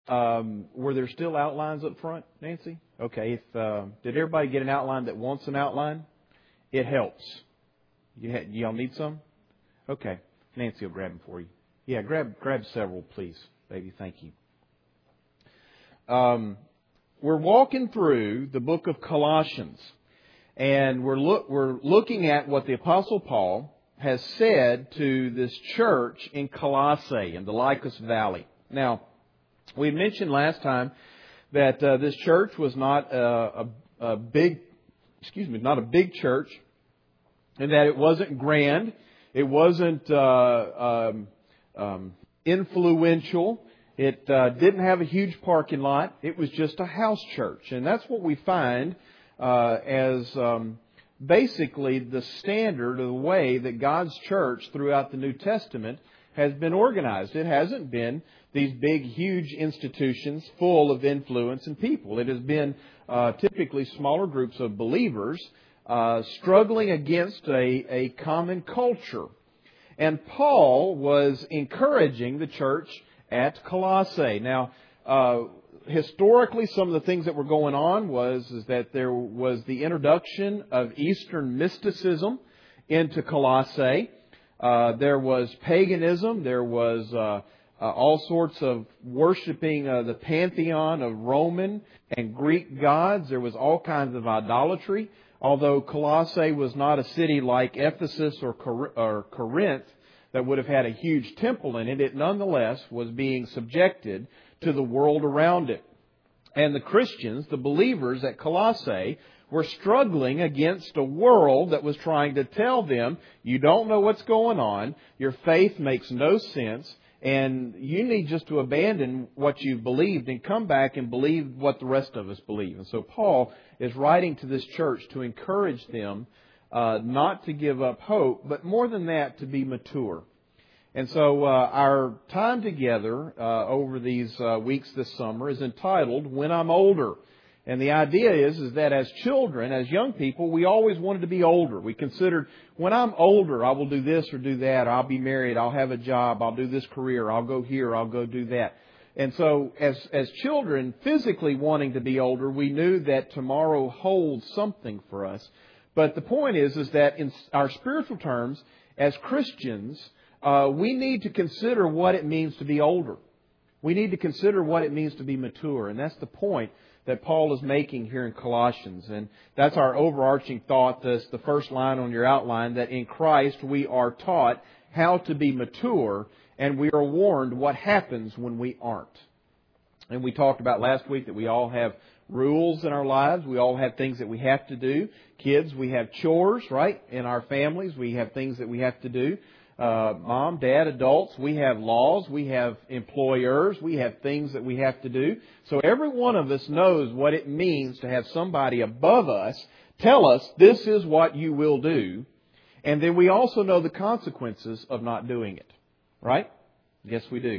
Were there still outlines up front, Nancy? Okay. Did everybody get an outline that wants an outline? It helps. Y'all need some? Okay. Nancy will grab them for you. Yeah, grab several, please, baby. Thank you. We're walking through the book of Colossians, and we're looking at what the Apostle Paul has said to this church in Colossae in the Lycus Valley. Now, we mentioned last time that this church was not a big church, and that it wasn't grand, it wasn't influential. It didn't have a huge parking lot. It was just a house church. And that's what we find as basically the standard of the way that God's church throughout the New Testament has been organized. It hasn't been these big, huge institutions full of influence and people. It has been typically smaller groups of believers struggling against a common culture. And Paul was encouraging the church at Colossae. Now, historically, some of the things that were going on is that there was the introduction of Eastern mysticism into Colossae. There was paganism. There was all sorts of worshiping the pantheon of Roman and Greek gods. There was all kinds of idolatry. Although Colossae was not a city like Ephesus or Corinth that would have had a huge temple in it, it nonetheless was being subjected to the world around it. And the Christians, the believers at Colossae, were struggling against a world that was trying to tell them, you don't know what's going on, your faith makes no sense, and you need just to abandon what you've believed and come back and believe what the rest of us believe. And so Paul is writing to this church to encourage them not to give up hope, but more than that, to be mature. And so our time together over these weeks this summer is entitled, When I'm Older. And the idea is that as children, as young people, we always wanted to be older. We considered, when I'm older, I will do this or do that. I'll be married. I'll have a job. I'll do this career. I'll go here. I'll go do that. And so as children, physically wanting to be older, we knew that tomorrow holds something for us. But the point is that in our spiritual terms, as Christians, we need to consider what it means to be older. We need to consider what it means to be mature. And that's the point that Paul is making here in Colossians. And that's our overarching thought, the first line on your outline, that in Christ we are taught how to be mature, and we are warned what happens when we aren't. And we talked about last week that we all have rules in our lives. We all have things that we have to do. Kids, we have chores, right? In our families, we have things that we have to do. Mom, dad, adults, we have laws, we have employers, we have things that we have to do. So every one of us knows what it means to have somebody above us tell us this is what you will do. And then we also know the consequences of not doing it. Right? Yes, we do.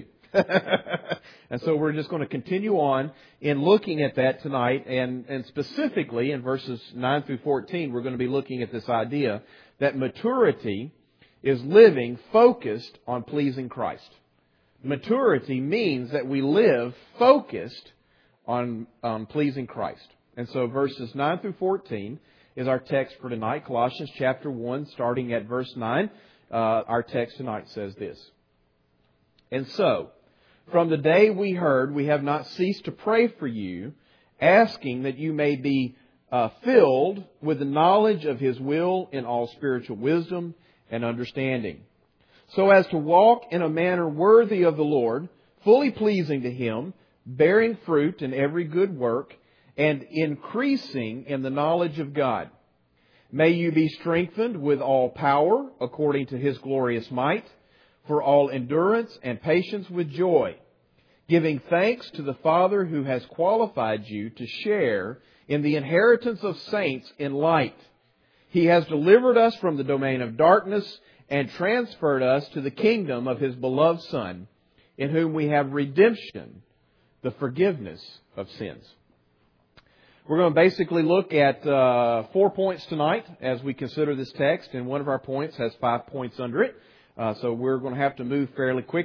And so we're just going to continue on in looking at that tonight. And specifically in verses 9 through 14, we're going to be looking at this idea that maturity is living focused on pleasing Christ. Maturity means that we live focused on pleasing Christ. And so verses 9 through 14 is our text for tonight. Colossians chapter 1, starting at verse 9. Our text tonight says this. And so, from the day we heard, we have not ceased to pray for you, asking that you may be filled with the knowledge of His will in all spiritual wisdom and understanding, so as to walk in a manner worthy of the Lord, fully pleasing to Him, bearing fruit in every good work, and increasing in the knowledge of God. May you be strengthened with all power, according to His glorious might, for all endurance and patience with joy, giving thanks to the Father who has qualified you to share in the inheritance of saints in light. He has delivered us from the domain of darkness and transferred us to the kingdom of His beloved Son, in whom we have redemption, the forgiveness of sins. We're going to basically look at 4 points tonight as we consider this text, and one of our points has 5 points under it. So we're going to have to move fairly quickly.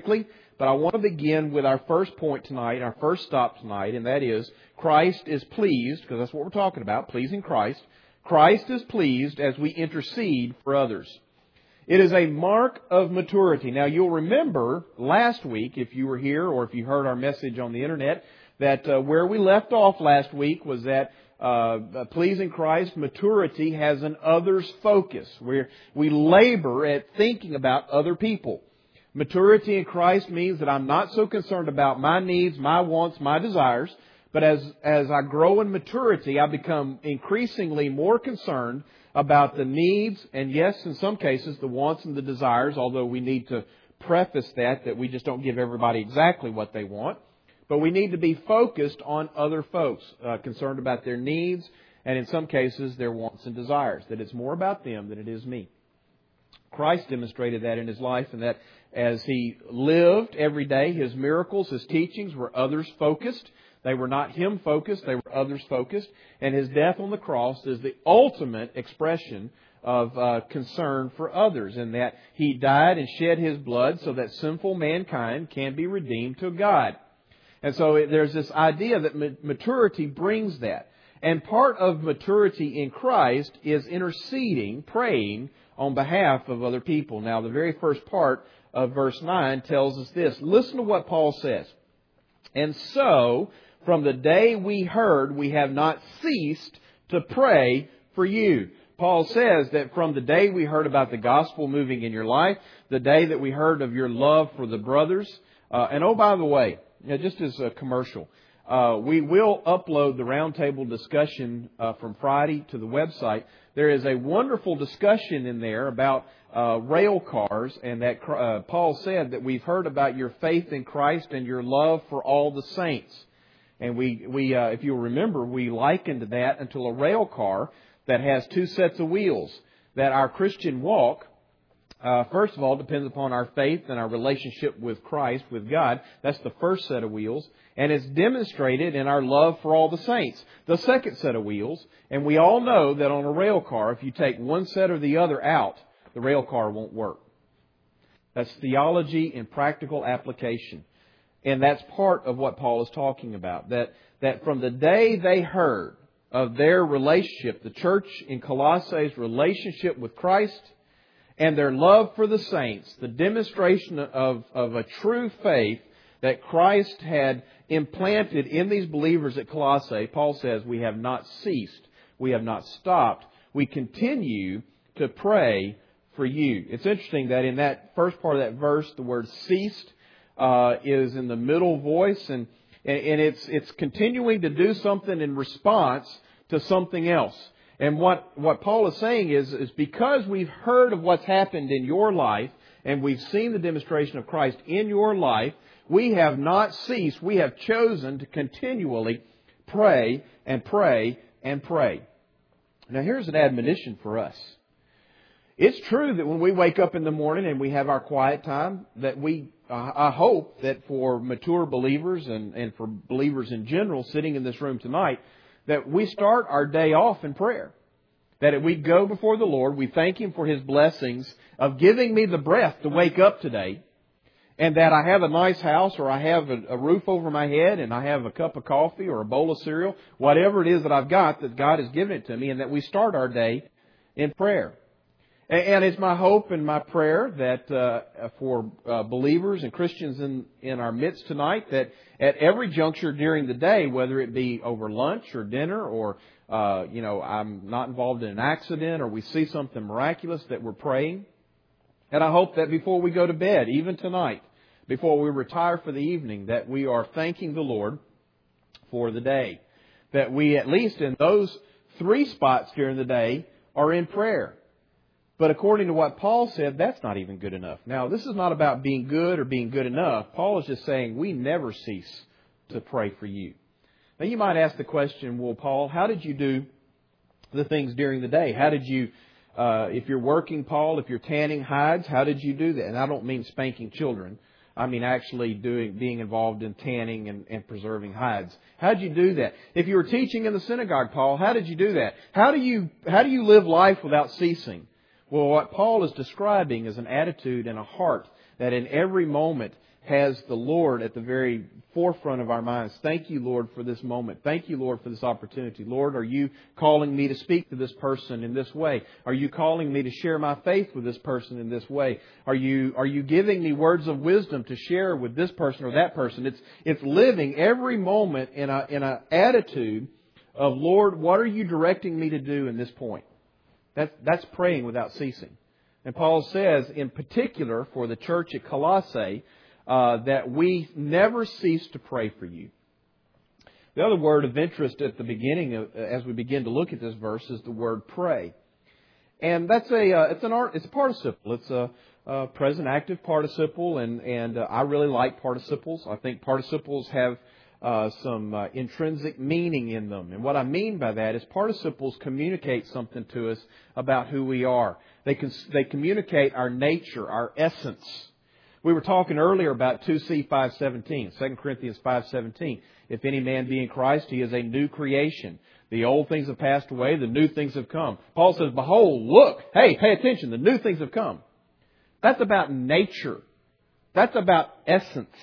But I want to begin with our first point tonight, our first stop tonight, and that is Christ is pleased, because that's what we're talking about, pleasing Christ. Christ is pleased as we intercede for others. It is a mark of maturity. Now, you'll remember last week, if you were here or if you heard our message on the internet, that where we left off last week was that pleasing Christ, maturity has an others focus, where we labor at thinking about other people. Maturity in Christ means that I'm not so concerned about my needs, my wants, my desires, but as I grow in maturity, I become increasingly more concerned about the needs and, yes, in some cases, the wants and the desires, although we need to preface that we just don't give everybody exactly what they want. But we need to be focused on other folks, concerned about their needs and in some cases their wants and desires, that it's more about them than it is me. Christ demonstrated that in His life, and that as He lived every day, His miracles, His teachings were others focused. They were not Him focused, they were others focused. And His death on the cross is the ultimate expression of concern for others, in that He died and shed His blood so that sinful mankind can be redeemed to God. And so there's this idea that maturity brings that. And part of maturity in Christ is interceding, praying on behalf of other people. Now, the very first part of verse 9 tells us this. Listen to what Paul says. And so, from the day we heard, we have not ceased to pray for you. Paul says that from the day we heard about the gospel moving in your life, the day that we heard of your love for the brothers, and oh, by the way, just as a commercial, we will upload the roundtable discussion from Friday to the website. There is a wonderful discussion in there about rail cars, and that Paul said that we've heard about your faith in Christ and your love for all the saints. And we if you'll remember, we likened that until a rail car that has two sets of wheels. That our Christian walk, first of all, depends upon our faith and our relationship with Christ, with God. That's the first set of wheels. And it's demonstrated in our love for all the saints. The second set of wheels, and we all know that on a rail car, if you take one set or the other out, the rail car won't work. That's theology in practical application. And that's part of what Paul is talking about. That from the day they heard of their relationship, the church in Colossae's relationship with Christ, and their love for the saints, the demonstration of a true faith that Christ had implanted in these believers at Colossae, Paul says, we have not ceased. We have not stopped. We continue to pray for you. It's interesting that in that first part of that verse, the word ceased is in the middle voice, and it's continuing to do something in response to something else. And what Paul is saying is because we've heard of what's happened in your life and we've seen the demonstration of Christ in your life, we have not ceased. We have chosen to continually pray and pray and pray. Now, here's an admonition for us. It's true that when we wake up in the morning and we have our quiet time, that I hope that for mature believers and for believers in general sitting in this room tonight, that we start our day off in prayer. That we go before the Lord, we thank Him for His blessings of giving me the breath to wake up today, and that I have a nice house, or I have a roof over my head, and I have a cup of coffee or a bowl of cereal, whatever it is that I've got, that God has given it to me, and that we start our day in prayer. And it's my hope and my prayer that for believers and Christians in our midst tonight, that at every juncture during the day, whether it be over lunch or dinner, or I'm not involved in an accident, or we see something miraculous, that we're praying. And I hope that before we go to bed, even tonight, before we retire for the evening, that we are thanking the Lord for the day. That we, at least in those three spots during the day, are in prayer. But according to what Paul said, that's not even good enough. Now, this is not about being good or being good enough. Paul is just saying we never cease to pray for you. Now, you might ask the question, well, Paul, how did you do the things during the day? How did you, if you're working, Paul, if you're tanning hides, how did you do that? And I don't mean spanking children. I mean actually being involved in tanning and preserving hides. How did you do that? If you were teaching in the synagogue, Paul, how did you do that? How do you live life without ceasing? Well, what Paul is describing is an attitude and a heart that in every moment has the Lord at the very forefront of our minds. Thank you, Lord, for this moment. Thank you, Lord, for this opportunity. Lord, are you calling me to speak to this person in this way? Are you calling me to share my faith with this person in this way? Are you giving me words of wisdom to share with this person or that person? It's living every moment in a attitude of, Lord, what are you directing me to do in this point? That's praying without ceasing. And Paul says, in particular, for the church at Colossae, that we never cease to pray for you. The other word of interest at the beginning, as we begin to look at this verse, is the word pray. And that's it's a participle. It's a present active participle, and I really like participles. I think participles have some intrinsic meaning in them. And what I mean by that is participles communicate something to us about who we are. They communicate our nature, our essence. We were talking earlier about 2C 5:17, 2 Corinthians 5:17. If any man be in Christ, he is a new creation. The old things have passed away, the new things have come. Paul says, behold, look, hey, pay attention, the new things have come. That's about nature. That's about essence.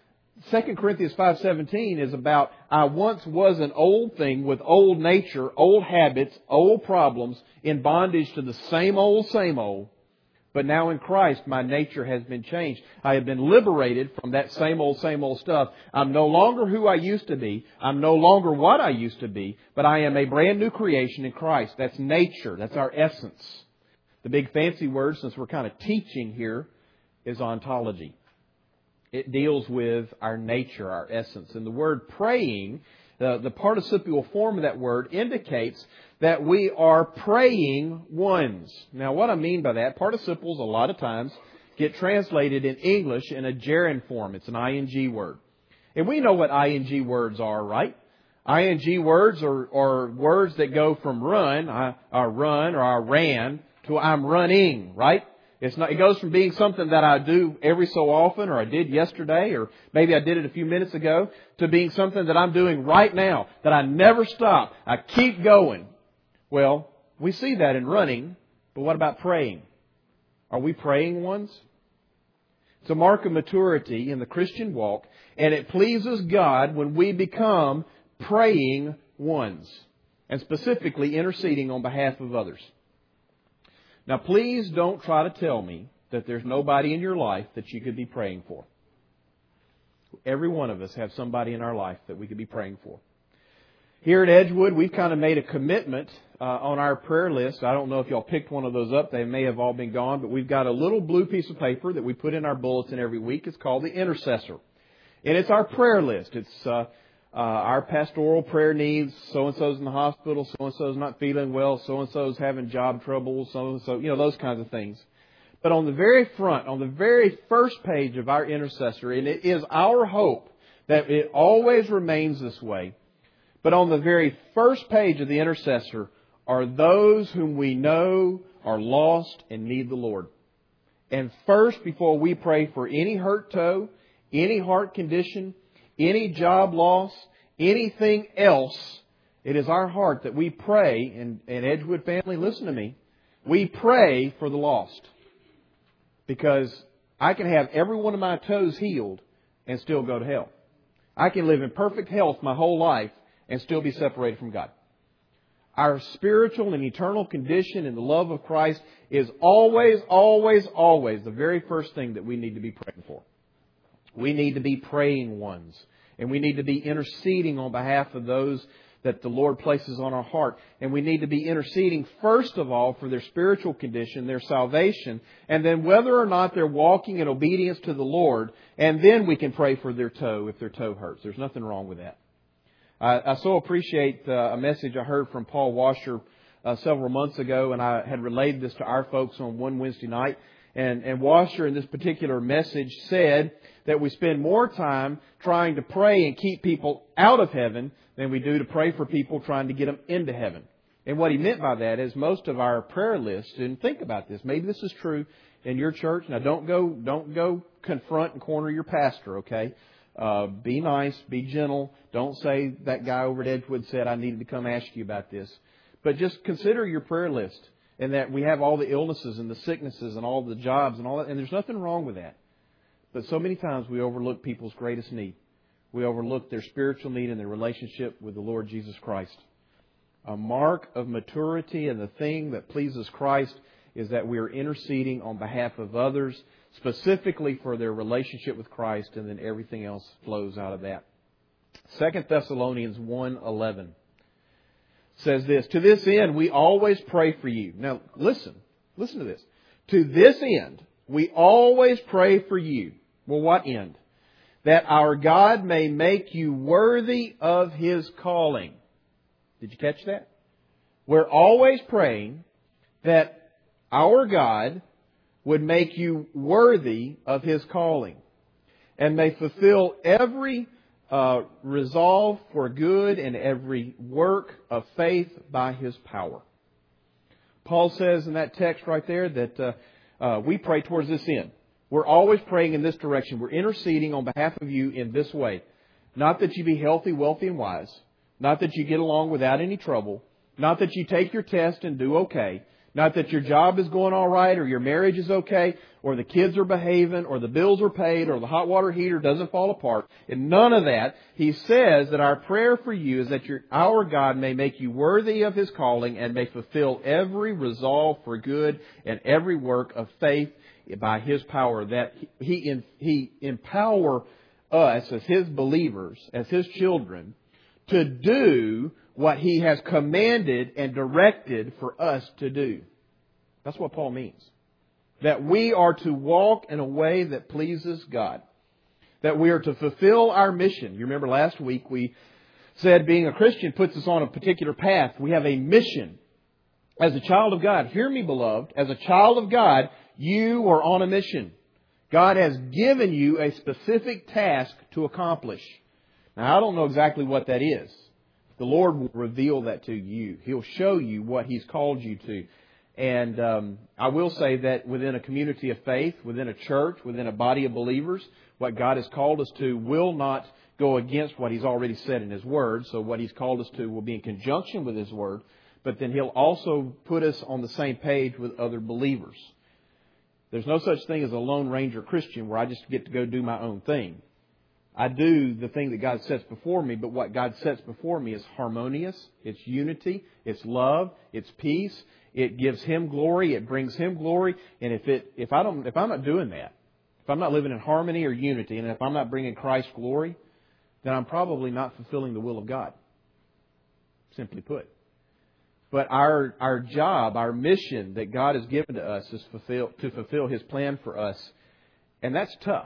2 Corinthians 5:17 is about, I once was an old thing with old nature, old habits, old problems, in bondage to the same old. But now in Christ, my nature has been changed. I have been liberated from that same old stuff. I'm no longer who I used to be. I'm no longer what I used to be. But I am a brand new creation in Christ. That's nature. That's our essence. The big fancy word, since we're kind of teaching here, is ontology. It deals with our nature, our essence. And the word praying, the participial form of that word indicates that we are praying ones. Now, what I mean by that, participles a lot of times get translated in English in a gerund form. It's an ing word. And we know what ing words are, right? Ing words are words that go from run, I run or I ran, to I'm running, right? It goes from being something that I do every so often, or I did yesterday, or maybe I did it a few minutes ago, to being something that I'm doing right now, that I never stop. I keep going. Well, we see that in running, but what about praying? Are we praying ones? It's a mark of maturity in the Christian walk, and it pleases God when we become praying ones, and specifically interceding on behalf of others. Now, please don't try to tell me that there's nobody in your life that you could be praying for. Every one of us have somebody in our life that we could be praying for. Here at Edgewood, we've kind of made a commitment on our prayer list. I don't know if y'all picked one of those up. They may have all been gone, but we've got a little blue piece of paper that we put in our bulletin every week. It's called the Intercessor. And it's our prayer list. It's our pastoral prayer needs. So-and-so's in the hospital. So-and-so's not feeling well. So-and-so's having job trouble. So-and-so, those kinds of things. But on the very front, on the very first page of our Intercessor, and it is our hope that it always remains this way, but on the very first page of the Intercessor are those whom we know are lost and need the Lord. And first, before we pray for any hurt toe, any heart condition, any job loss, anything else, it is our heart that we pray, and Edgewood family, listen to me, we pray for the lost. Because I can have every one of my toes healed and still go to hell. I can live in perfect health my whole life and still be separated from God. Our spiritual and eternal condition in the love of Christ is always, always, always the very first thing that we need to be praying for. We need to be praying ones. And we need to be interceding on behalf of those that the Lord places on our heart. And we need to be interceding first of all for their spiritual condition, their salvation, and then whether or not they're walking in obedience to the Lord, and then we can pray for their toe if their toe hurts. There's nothing wrong with that. I so appreciate a message I heard from Paul Washer several months ago, and I had relayed this to our folks on one Wednesday night. And Washer in this particular message said that we spend more time trying to pray and keep people out of heaven than we do to pray for people trying to get them into heaven. And what he meant by that is most of our prayer lists, and think about this, maybe this is true in your church. Now don't go confront and corner your pastor, okay? Be nice, be gentle. Don't say that guy over at Edgewood said I needed to come ask you about this. But just consider your prayer list, and that we have all the illnesses and the sicknesses and all the jobs and all that, and there's nothing wrong with that. But so many times we overlook people's greatest need. We overlook their spiritual need and their relationship with the Lord Jesus Christ. A mark of maturity and the thing that pleases Christ is that we are interceding on behalf of others, specifically for their relationship with Christ, and then everything else flows out of that. 2 Thessalonians 1:11 says this, "To this end we always pray for you." Now listen to this. "To this end we always pray for you." Well, what end? "That our God may make you worthy of His calling." Did you catch that? We're always praying that our God would make you worthy of His calling and may fulfill every resolve for good and every work of faith by His power. Paul says in that text right there that we pray towards this end. We're always praying in this direction. We're interceding on behalf of you in this way. Not that you be healthy, wealthy, and wise. Not that you get along without any trouble. Not that you take your test and do okay. Not that your job is going all right, or your marriage is okay, or the kids are behaving, or the bills are paid, or the hot water heater doesn't fall apart. And none of that. He says that our prayer for you is that our God may make you worthy of His calling and may fulfill every resolve for good and every work of faith by His power. That He empower us as His believers, as His children, to do what He has commanded and directed for us to do. That's what Paul means. That we are to walk in a way that pleases God. That we are to fulfill our mission. You remember last week we said being a Christian puts us on a particular path. We have a mission. As a child of God, hear me, beloved, as a child of God, you are on a mission. God has given you a specific task to accomplish. Now, I don't know exactly what that is. The Lord will reveal that to you. He'll show you what He's called you to. And I will say that within a community of faith, within a church, within a body of believers, what God has called us to will not go against what He's already said in His Word. So what He's called us to will be in conjunction with His Word. But then He'll also put us on the same page with other believers. There's no such thing as a Lone Ranger Christian where I just get to go do my own thing. I do the thing that God sets before me, but what God sets before me is harmonious, it's unity, it's love, it's peace, it gives Him glory, it brings Him glory. And if I'm not doing that, if I'm not living in harmony or unity, and if I'm not bringing Christ glory, then I'm probably not fulfilling the will of God. Simply put. But our job, our mission that God has given to us is to fulfill His plan for us. And that's tough.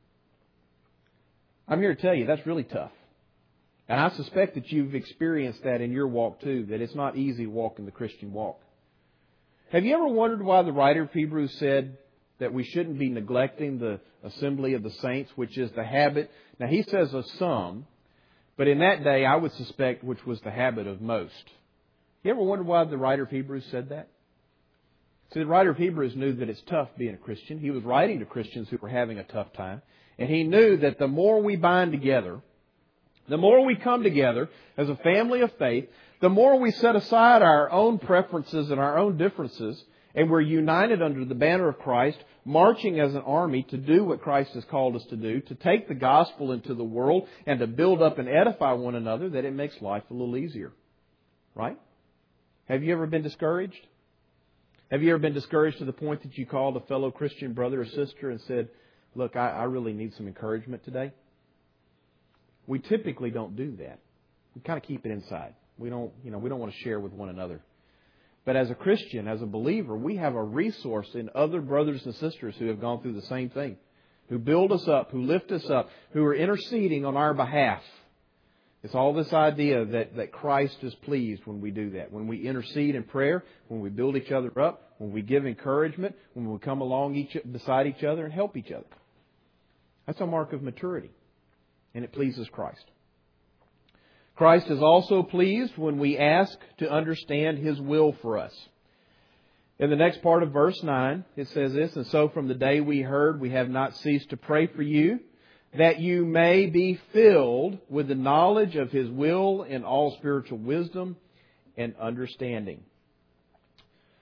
I'm here to tell you that's really tough. And I suspect that you've experienced that in your walk too, that it's not easy walking the Christian walk. Have you ever wondered why the writer of Hebrews said that we shouldn't be neglecting the assembly of the saints, which is the habit? Now he says of some, but in that day I would suspect which was the habit of most. You ever wondered why the writer of Hebrews said that? See, the writer of Hebrews knew that it's tough being a Christian. He was writing to Christians who were having a tough time. And he knew that the more we bind together, the more we come together as a family of faith, the more we set aside our own preferences and our own differences, and we're united under the banner of Christ, marching as an army to do what Christ has called us to do, to take the gospel into the world and to build up and edify one another, that it makes life a little easier. Right? Have you ever been discouraged? Have you ever been discouraged to the point that you called a fellow Christian brother or sister and said, "Look, I really need some encouragement today"? We typically don't do that. We kind of keep it inside. We don't want to share with one another. But as a Christian, as a believer, we have a resource in other brothers and sisters who have gone through the same thing, who build us up, who lift us up, who are interceding on our behalf. It's all this idea that Christ is pleased when we do that. When we intercede in prayer, when we build each other up, when we give encouragement, when we come along beside each other and help each other. That's a mark of maturity. And it pleases Christ. Christ is also pleased when we ask to understand His will for us. In the next part of verse 9, it says this, "And so from the day we heard, we have not ceased to pray for you, that you may be filled with the knowledge of His will in all spiritual wisdom and understanding."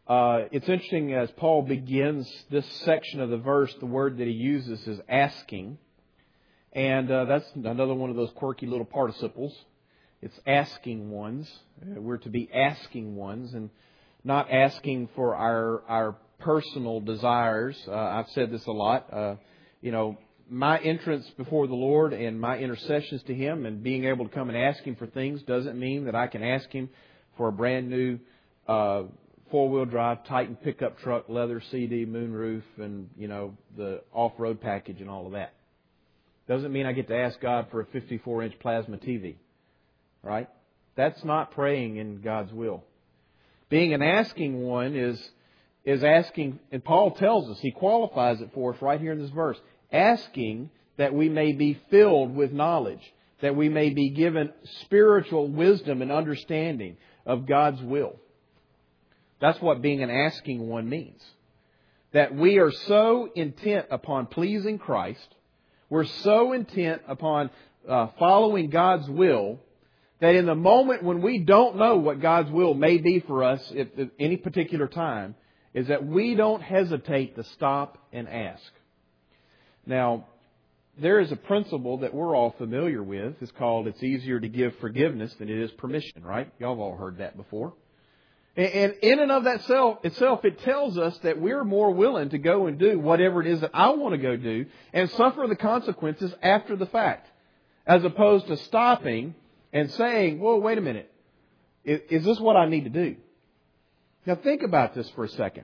It's interesting as Paul begins this section of the verse, the word that he uses is asking. And that's another one of those quirky little participles. It's asking ones. We're to be asking ones and not asking for our personal desires. I've said this a lot. My entrance before the Lord and my intercessions to Him and being able to come and ask Him for things doesn't mean that I can ask Him for a brand new four-wheel drive Titan pickup truck, leather CD, moonroof, and, the off-road package and all of that. Doesn't mean I get to ask God for a 54-inch plasma TV. Right? That's not praying in God's will. Being an asking one is asking, and Paul tells us, he qualifies it for us right here in this verse, asking that we may be filled with knowledge, that we may be given spiritual wisdom and understanding of God's will. That's what being an asking one means. That we are so intent upon pleasing Christ, we're so intent upon following God's will, that in the moment when we don't know what God's will may be for us at any particular time, is that we don't hesitate to stop and ask. Now, there is a principle that we're all familiar with. It's called, it's easier to give forgiveness than it is permission, right? Y'all have all heard that before. And in and of that itself, it tells us that we're more willing to go and do whatever it is that I want to go do and suffer the consequences after the fact, as opposed to stopping and saying, well, wait a minute, is this what I need to do? Now think about this for a second.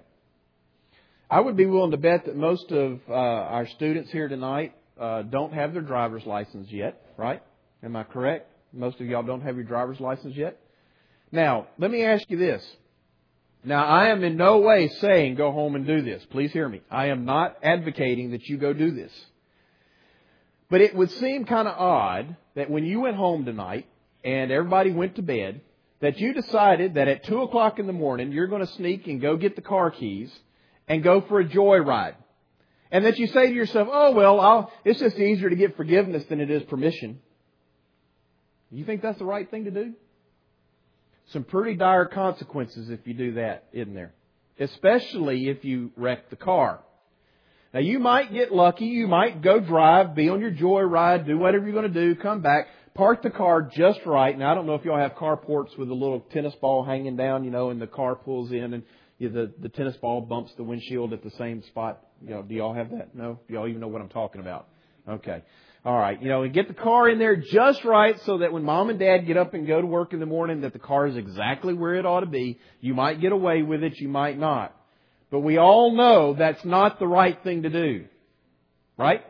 I would be willing to bet that most of our students here tonight don't have their driver's license yet, right? Am I correct? Most of y'all don't have your driver's license yet? Now, let me ask you this. Now, I am in no way saying go home and do this. Please hear me. I am not advocating that you go do this. But it would seem kind of odd that when you went home tonight and everybody went to bed, that you decided that at 2 o'clock in the morning you're going to sneak and go get the car keys and go for a joyride. And that you say to yourself, oh, well, it's just easier to get forgiveness than it is permission. You think that's the right thing to do? Some pretty dire consequences if you do that, isn't there? Especially if you wreck the car. Now, you might get lucky. You might go drive, be on your joyride, do whatever you're going to do, come back, park the car just right. Now, I don't know if y'all have carports with a little tennis ball hanging down, and the car pulls in and the tennis ball bumps the windshield at the same spot. Do y'all have that? No? Do y'all even know what I'm talking about? Okay. All right. And get the car in there just right so that when Mom and Dad get up and go to work in the morning, that the car is exactly where it ought to be. You might get away with it. You might not. But we all know that's not the right thing to do. Right?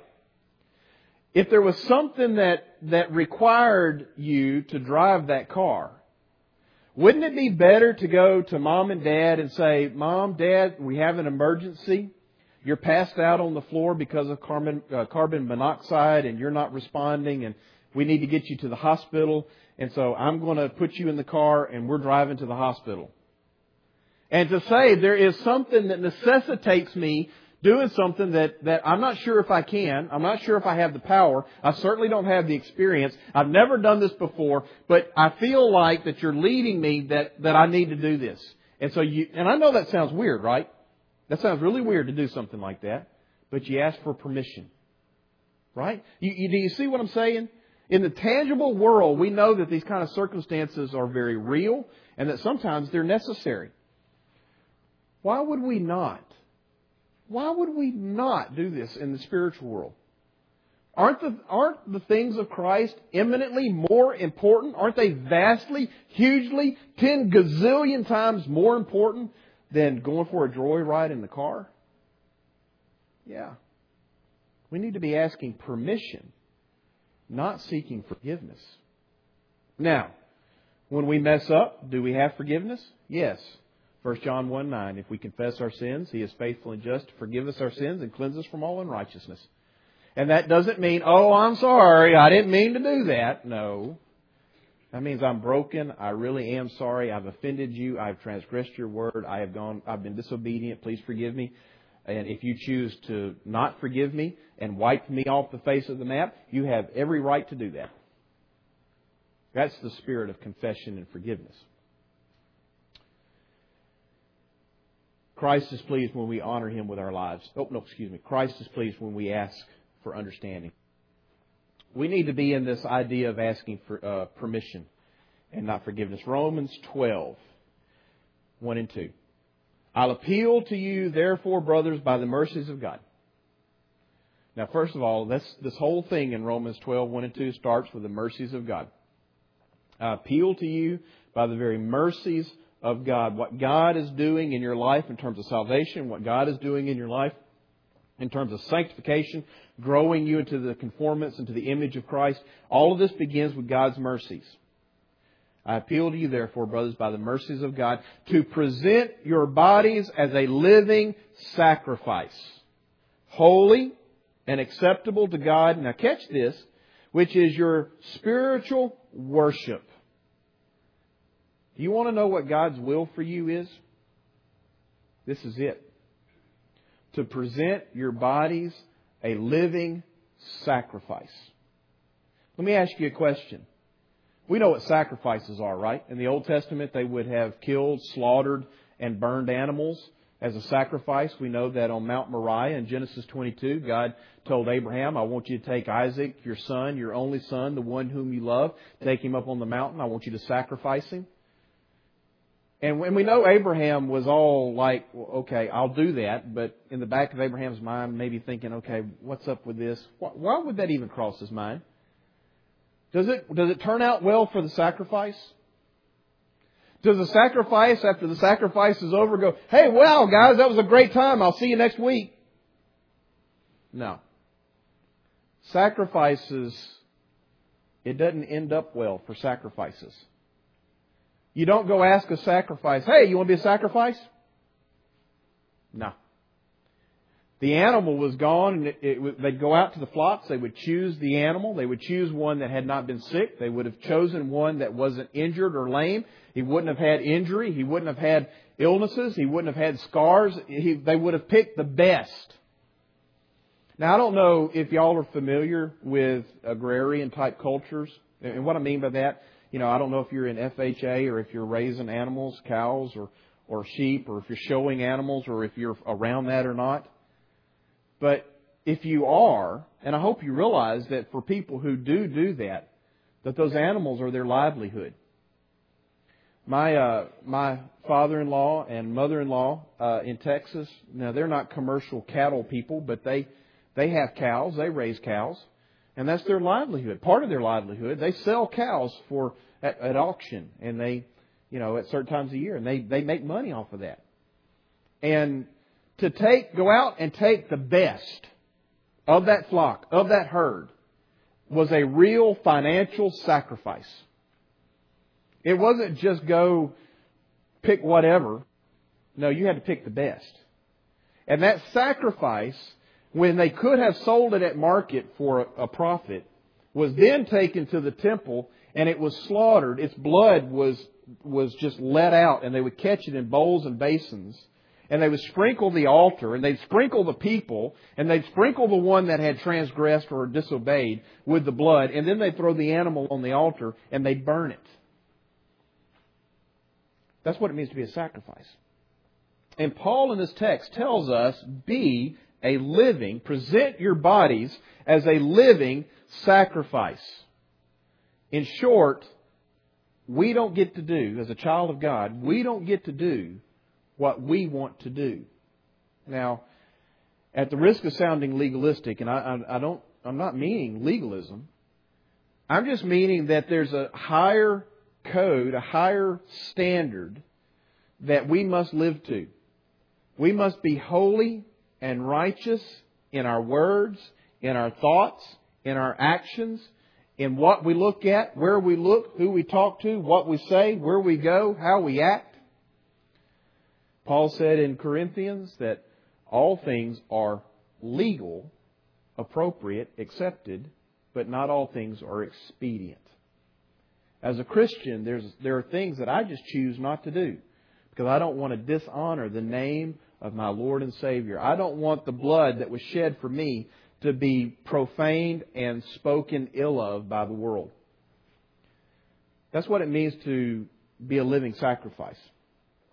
If there was something that required you to drive that car, wouldn't it be better to go to Mom and Dad and say, Mom, Dad, we have an emergency. You're passed out on the floor because of carbon monoxide and you're not responding and we need to get you to the hospital. And so I'm going to put you in the car and we're driving to the hospital. And to say there is something that necessitates me doing something that I'm not sure if I can. I'm not sure if I have the power. I certainly don't have the experience. I've never done this before, but I feel like that you're leading me that I need to do this. And so and I know that sounds weird, right? That sounds really weird to do something like that, but you ask for permission, right? Do you see what I'm saying? In the tangible world, we know that these kind of circumstances are very real and that sometimes they're necessary. Why would we not? Why would we not do this in the spiritual world? Aren't the things of Christ eminently more important? Aren't they vastly, hugely, 10 gazillion times more important than going for a joyride in the car? Yeah. We need to be asking permission, not seeking forgiveness. Now, when we mess up, do we have forgiveness? Yes. 1 John 1:9, if we confess our sins, He is faithful and just to forgive us our sins and cleanse us from all unrighteousness. And that doesn't mean, oh, I'm sorry, I didn't mean to do that. No. That means I'm broken. I really am sorry. I've offended you. I've transgressed your word. I've been disobedient. Please forgive me. And if you choose to not forgive me and wipe me off the face of the map, you have every right to do that. That's the spirit of confession and forgiveness. Christ is pleased when we honor Him with our lives. Christ is pleased when we ask for understanding. We need to be in this idea of asking for permission and not forgiveness. Romans 12, 1 and 2. I'll appeal to you, therefore, brothers, by the mercies of God. Now, first of all, this whole thing in Romans 12, 1 and 2 starts with the mercies of God. I appeal to you by the very mercies of God. What God is doing in your life in terms of salvation, what God is doing in your life in terms of sanctification, growing you into the conformance, into the image of Christ. All of this begins with God's mercies. I appeal to you, therefore, brothers, by the mercies of God, to present your bodies as a living sacrifice, holy and acceptable to God. Now catch this, which is your spiritual worship. Do you want to know what God's will for you is? This is it. To present your bodies a living sacrifice. Let me ask you a question. We know what sacrifices are, right? In the Old Testament, they would have killed, slaughtered, and burned animals as a sacrifice. We know that on Mount Moriah in Genesis 22, God told Abraham, I want you to take Isaac, your son, your only son, the one whom you love, take him up on the mountain. I want you to sacrifice him. And when we know Abraham was all like, well, okay, I'll do that. But in the back of Abraham's mind, maybe thinking, okay, what's up with this? Why would that even cross his mind? Does it turn out well for the sacrifice? Does the sacrifice, after the sacrifice is over, go, hey, wow, guys, that was a great time. I'll see you next week? No. Sacrifices, it doesn't end up well for sacrifices. You don't go ask a sacrifice, hey, you want to be a sacrifice? No. The animal was gone, and they'd go out to the flocks. They would choose the animal. They would choose one that had not been sick. They would have chosen one that wasn't injured or lame. He wouldn't have had injury. He wouldn't have had illnesses. He wouldn't have had scars. They would have picked the best. Now, I don't know if y'all are familiar with agrarian type cultures. And what I mean by that, I don't know if you're in FHA or if you're raising animals, cows or sheep, or if you're showing animals, or if you're around that or not. But if you are, and I hope you realize that for people who do that those animals are their livelihood. My father-in-law and mother-in-law in Texas, now they're not commercial cattle people, but they have cows, they raise cows, and that's their livelihood. Part of their livelihood, they sell cows at auction, and they, at certain times of year, and they make money off of that. And to go out and take the best of that flock, of that herd, was a real financial sacrifice. It wasn't just go pick whatever. No, you had to pick the best. And that sacrifice, when they could have sold it at market for a profit, was then taken to the temple and it was slaughtered. Its blood was just let out, and they would catch it in bowls and basins. And they would sprinkle the altar, and they'd sprinkle the people, and they'd sprinkle the one that had transgressed or disobeyed with the blood, and then they'd throw the animal on the altar, and they'd burn it. That's what it means to be a sacrifice. And Paul in this text tells us, present your bodies as a living sacrifice. In short, we don't get to do, as a child of God, we don't get to do what we want to do. Now, at the risk of sounding legalistic, and I'm not meaning legalism. I'm just meaning that there's a higher code, a higher standard that we must live to. We must be holy and righteous in our words, in our thoughts, in our actions, in what we look at, where we look, who we talk to, what we say, where we go, how we act. Paul said in Corinthians that all things are legal, appropriate, accepted, but not all things are expedient. As a Christian, there are things that I just choose not to do because I don't want to dishonor the name of my Lord and Savior. I don't want the blood that was shed for me to be profaned and spoken ill of by the world. That's what it means to be a living sacrifice.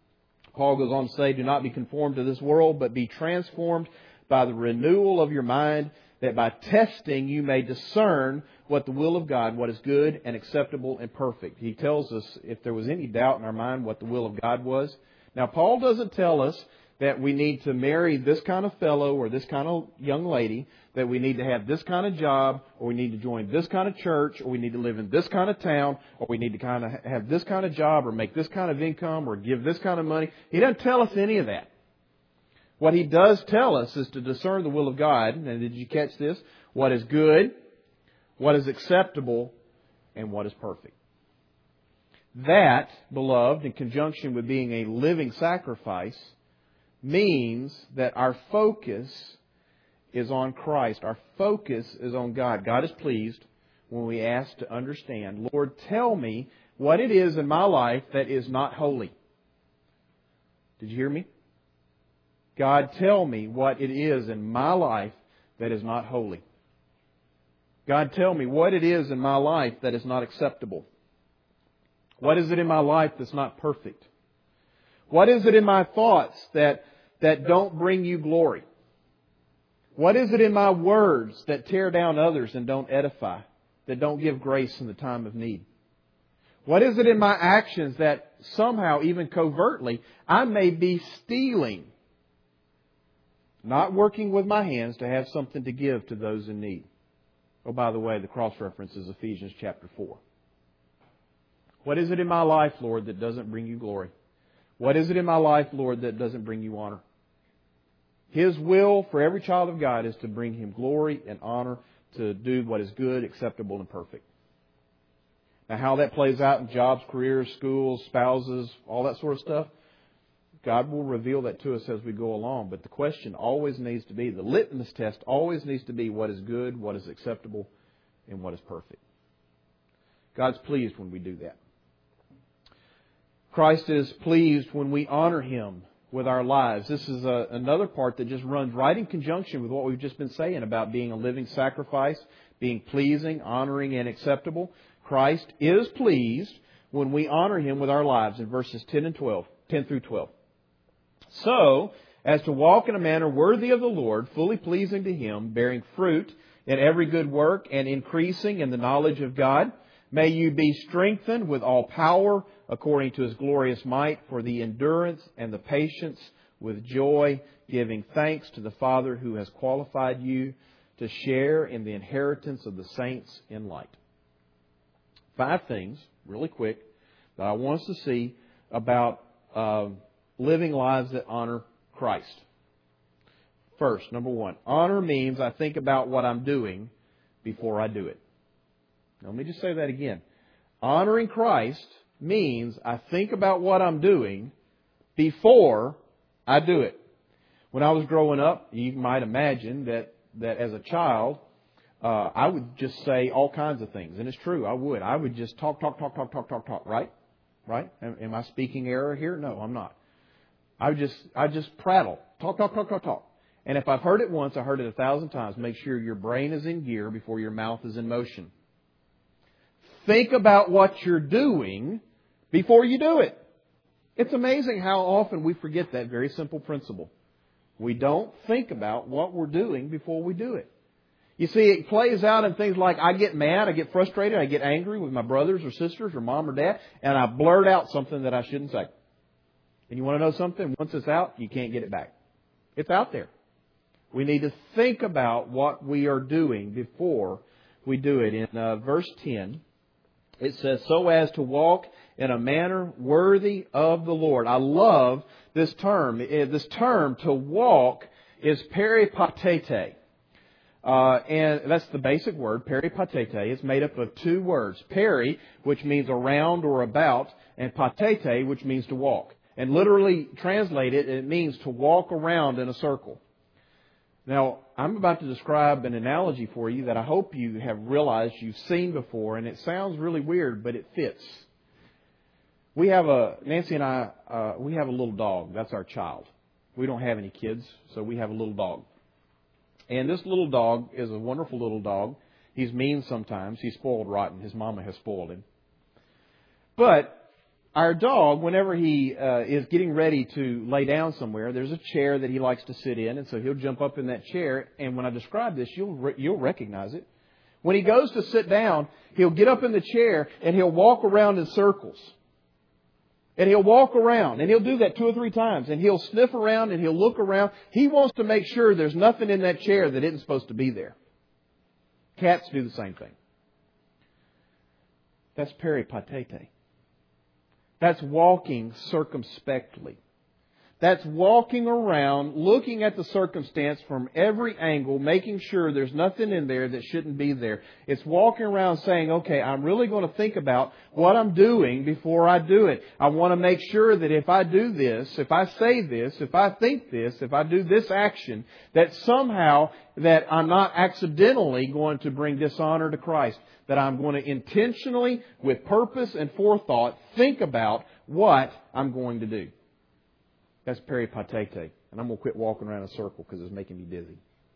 Paul goes on to say, do not be conformed to this world, but be transformed by the renewal of your mind, that by testing you may discern what the will of God, what is good and acceptable and perfect. He tells us if there was any doubt in our mind what the will of God was. Now, Paul doesn't tell us that we need to marry this kind of fellow or this kind of young lady, that we need to have this kind of job, or we need to join this kind of church, or we need to live in this kind of town, or we need to kind of have this kind of job, or make this kind of income, or give this kind of money. He doesn't tell us any of that. What he does tell us is to discern the will of God. And did you catch this? What is good, what is acceptable, and what is perfect. That, beloved, in conjunction with being a living sacrifice, means that our focus is on Christ. Our focus is on God. God is pleased when we ask to understand, Lord, tell me what it is in my life that is not holy. Did you hear me? God, tell me what it is in my life that is not holy. God, tell me what it is in my life that is not acceptable. What is it in my life that's not perfect? What is it in my thoughts that don't bring you glory? What is it in my words that tear down others and don't edify, that don't give grace in the time of need? What is it in my actions that somehow, even covertly, I may be stealing, not working with my hands to have something to give to those in need? Oh, by the way, the cross-reference is Ephesians chapter 4. What is it in my life, Lord, that doesn't bring you glory? What is it in my life, Lord, that doesn't bring you honor? His will for every child of God is to bring Him glory and honor, to do what is good, acceptable, and perfect. Now, how that plays out in jobs, careers, schools, spouses, all that sort of stuff, God will reveal that to us as we go along. But the question always needs to be, the litmus test always needs to be what is good, what is acceptable, and what is perfect. God's pleased when we do that. Christ is pleased when we honor Him with our lives. This is another part that just runs right in conjunction with what we've just been saying about being a living sacrifice, being pleasing, honoring, and acceptable. Christ is pleased when we honor Him with our lives in verses 10 through 12. So, as to walk in a manner worthy of the Lord, fully pleasing to Him, bearing fruit in every good work and increasing in the knowledge of God, may you be strengthened with all power according to His glorious might for the endurance and the patience with joy, giving thanks to the Father who has qualified you to share in the inheritance of the saints in light. 5 things, really quick, that I want us to see about living lives that honor Christ. First, number 1, honor means I think about what I'm doing before I do it. Now, let me just say that again. Honoring Christ means I think about what I'm doing before I do it. When I was growing up, you might imagine that as a child, I would just say all kinds of things. And it's true, I would. I would just talk, right? Right? Am I speaking error here? No, I'm not. I just prattle. Talk. And if I've heard it once, I heard it 1,000 times. Make sure your brain is in gear before your mouth is in motion. Think about what you're doing before you do it. It's amazing how often we forget that very simple principle. We don't think about what we're doing before we do it. You see, it plays out in things like I get mad, I get frustrated, I get angry with my brothers or sisters or mom or dad, and I blurt out something that I shouldn't say. And you want to know something? Once it's out, you can't get it back. It's out there. We need to think about what we are doing before we do it. In verse 10, it says, so as to walk in a manner worthy of the Lord. I love this term. This term, to walk, is peripatete. And that's the basic word, peripatete. It's made up of 2 words. Peri, which means around or about, and patete, which means to walk. And literally translated, it means to walk around in a circle. Now, I'm about to describe an analogy for you that I hope you have realized you've seen before, and it sounds really weird, but it fits. Nancy and I, we have a little dog. That's our child. We don't have any kids, so we have a little dog. And this little dog is a wonderful little dog. He's mean sometimes. He's spoiled rotten. His mama has spoiled him. But Our dog, whenever he is getting ready to lay down somewhere, there's a chair that he likes to sit in, and so he'll jump up in that chair. And when I describe this, you'll recognize it. When he goes to sit down, he'll get up in the chair and he'll walk around in circles. And he'll walk around, and he'll do that 2 or 3 times, and he'll sniff around and he'll look around. He wants to make sure there's nothing in that chair that isn't supposed to be there. Cats do the same thing. That's peripatete. That's walking circumspectly. That's walking around, looking at the circumstance from every angle, making sure there's nothing in there that shouldn't be there. It's walking around saying, okay, I'm really going to think about what I'm doing before I do it. I want to make sure that if I do this, if I say this, if I think this, if I do this action, that somehow that I'm not accidentally going to bring dishonor to Christ. That I'm going to intentionally, with purpose and forethought, think about what I'm going to do. That's peripatete. And I'm going to quit walking around in a circle because it's making me dizzy.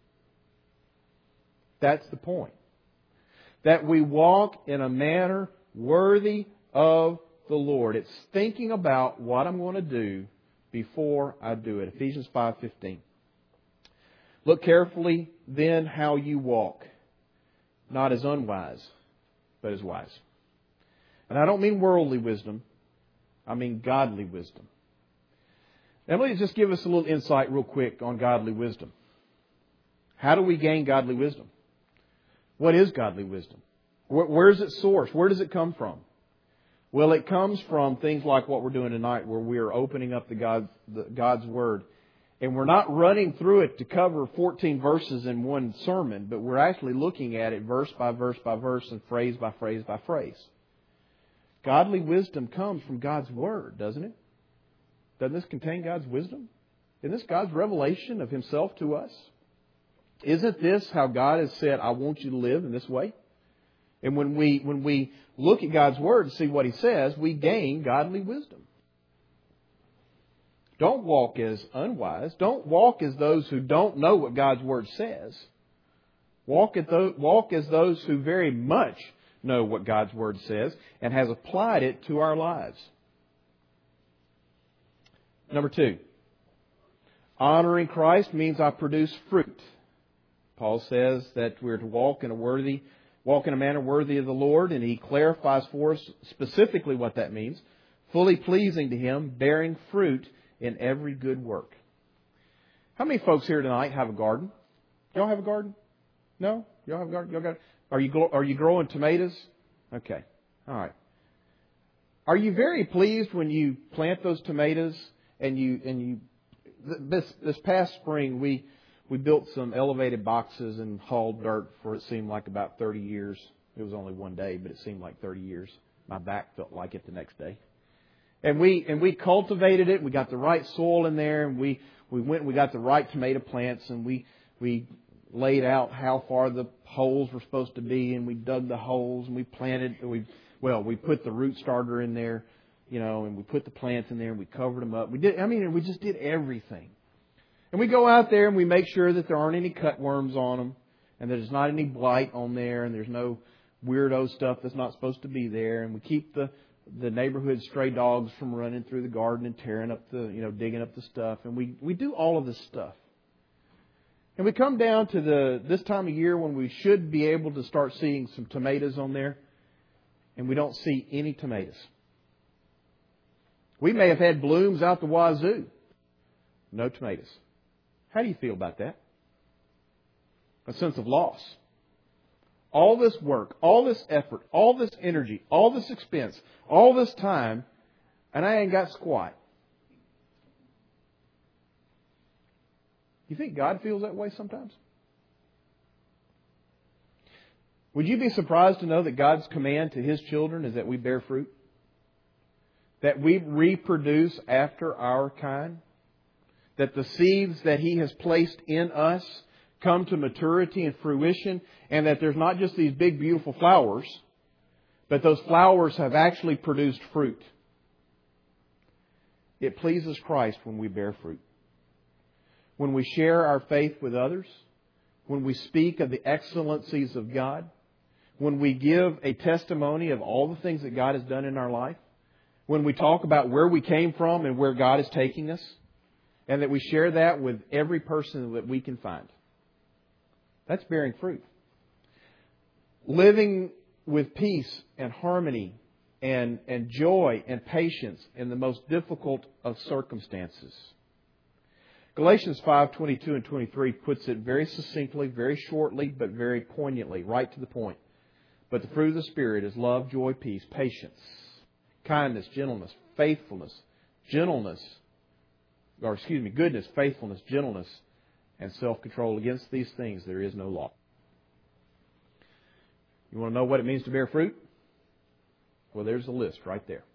That's the point. That we walk in a manner worthy of the Lord. It's thinking about what I'm going to do before I do it. Ephesians 5:15. Look carefully then how you walk, not as unwise, but as wise. And I don't mean worldly wisdom. I mean godly wisdom. Now, let me just give us a little insight real quick on godly wisdom. How do we gain godly wisdom? What is godly wisdom? Where is it sourced? Where does it come from? Well, it comes from things like what we're doing tonight, where we are opening up God's Word. And we're not running through it to cover 14 verses in one sermon, but we're actually looking at it verse by verse by verse and phrase by phrase by phrase. Godly wisdom comes from God's Word, doesn't it? Doesn't this contain God's wisdom? Isn't this God's revelation of Himself to us? Isn't this how God has said, I want you to live in this way? And when we look at God's Word and see what He says, we gain godly wisdom. Don't walk as unwise. Don't walk as those who don't know what God's Word says. Walk as those who very much know what God's Word says and has applied it to our lives. Number 2, honoring Christ means I produce fruit. Paul says that we're to walk in a manner worthy of the Lord, and he clarifies for us specifically what that means. Fully pleasing to Him, bearing fruit in every good work. How many folks here tonight have a garden? Y'all have a garden? No? Y'all have a garden? Y'all got? Are you growing tomatoes? Okay. All right. Are you very pleased when you plant those tomatoes? And this past spring we built some elevated boxes and hauled dirt for it seemed like about 30 years. It was only one day, but it seemed like 30 years. My back felt like it the next day. And we cultivated it. We got the right soil in there, and we went and we got the right tomato plants, and we laid out how far the holes were supposed to be, and we dug the holes and we planted. We put the root starter in there. And we put the plants in there and we covered them up. We just did everything. And we go out there and we make sure that there aren't any cutworms on them and there's not any blight on there and there's no weirdo stuff that's not supposed to be there. And we keep the neighborhood stray dogs from running through the garden and tearing up digging up the stuff. And we do all of this stuff. And we come down to this time of year when we should be able to start seeing some tomatoes on there, and we don't see any tomatoes. We may have had blooms out the wazoo. No tomatoes. How do you feel about that? A sense of loss. All this work, all this effort, all this energy, all this expense, all this time, and I ain't got squat. You think God feels that way sometimes? Would you be surprised to know that God's command to His children is that we bear fruit? That we reproduce after our kind? That the seeds that He has placed in us come to maturity and fruition, and that there's not just these big, beautiful flowers, but those flowers have actually produced fruit. It pleases Christ when we bear fruit. When we share our faith with others, when we speak of the excellencies of God, when we give a testimony of all the things that God has done in our life, when we talk about where we came from and where God is taking us, and that we share that with every person that we can find. That's bearing fruit. Living with peace and harmony and joy and patience in the most difficult of circumstances. Galatians 5:22 and 23 puts it very succinctly, very shortly, but very poignantly, right to the point. But the fruit of the Spirit is love, joy, peace, patience, kindness, gentleness, faithfulness, goodness, faithfulness, gentleness, and self-control. Against these things there is no law. You want to know what it means to bear fruit? Well, there's a list right there.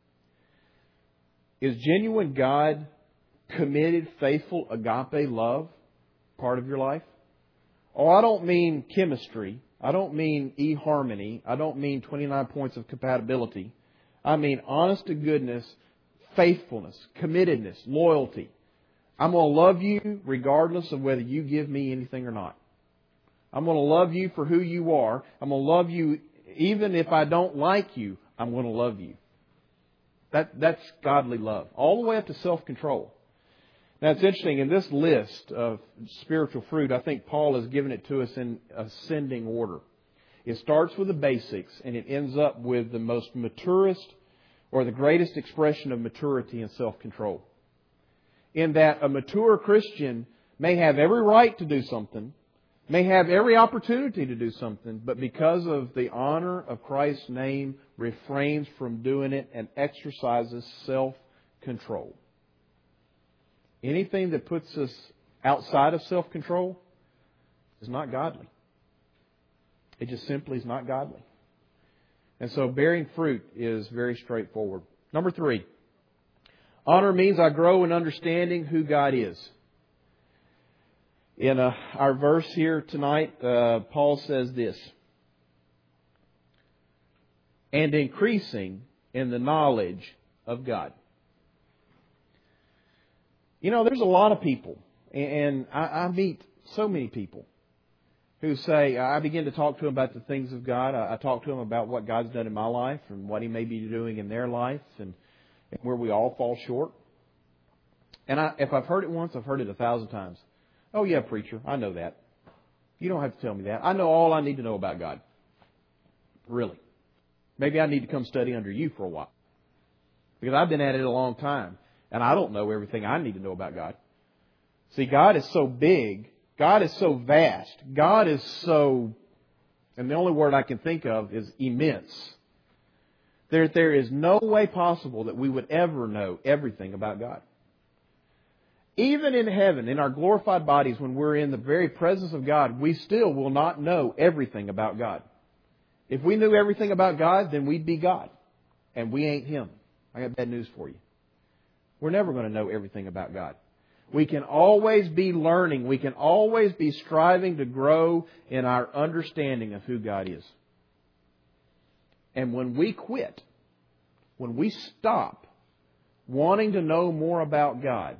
Is genuine God committed, faithful, agape love part of your life? Oh, I don't mean chemistry. I don't mean eHarmony. I don't mean 29 points of compatibility. I mean honest to goodness, faithfulness, committedness, loyalty. I'm going to love you regardless of whether you give me anything or not. I'm going to love you for who you are. I'm going to love you even if I don't like you. I'm going to love you. That's godly love. All the way up to self-control. Now it's interesting, in this list of spiritual fruit, I think Paul has given it to us in ascending order. It starts with the basics and it ends up with the most maturest or the greatest expression of maturity and self-control. In that a mature Christian may have every right to do something, may have every opportunity to do something, but because of the honor of Christ's name, refrains from doing it and exercises self-control. Anything that puts us outside of self-control is not godly. It just simply is not godly. And so bearing fruit is very straightforward. Number 3, honor means I grow in understanding who God is. In our verse here tonight, Paul says this: and increasing in the knowledge of God. You know, there's a lot of people, and I meet so many people who say, I begin to talk to them about the things of God. I talk to them about what God's done in my life and what He may be doing in their life and where we all fall short. And if I've heard it once, I've heard it 1,000 times. Oh yeah, preacher, I know that. You don't have to tell me that. I know all I need to know about God. Really. Maybe I need to come study under you for a while. Because I've been at it a long time. And I don't know everything I need to know about God. See, God is so big. God is so vast. God is so, and the only word I can think of is immense. There is no way possible that we would ever know everything about God. Even in heaven, in our glorified bodies, when we're in the very presence of God, we still will not know everything about God. If we knew everything about God, then we'd be God. And we ain't Him. I got bad news for you. We're never going to know everything about God. We can always be learning. We can always be striving to grow in our understanding of who God is. And when we quit, when we stop wanting to know more about God,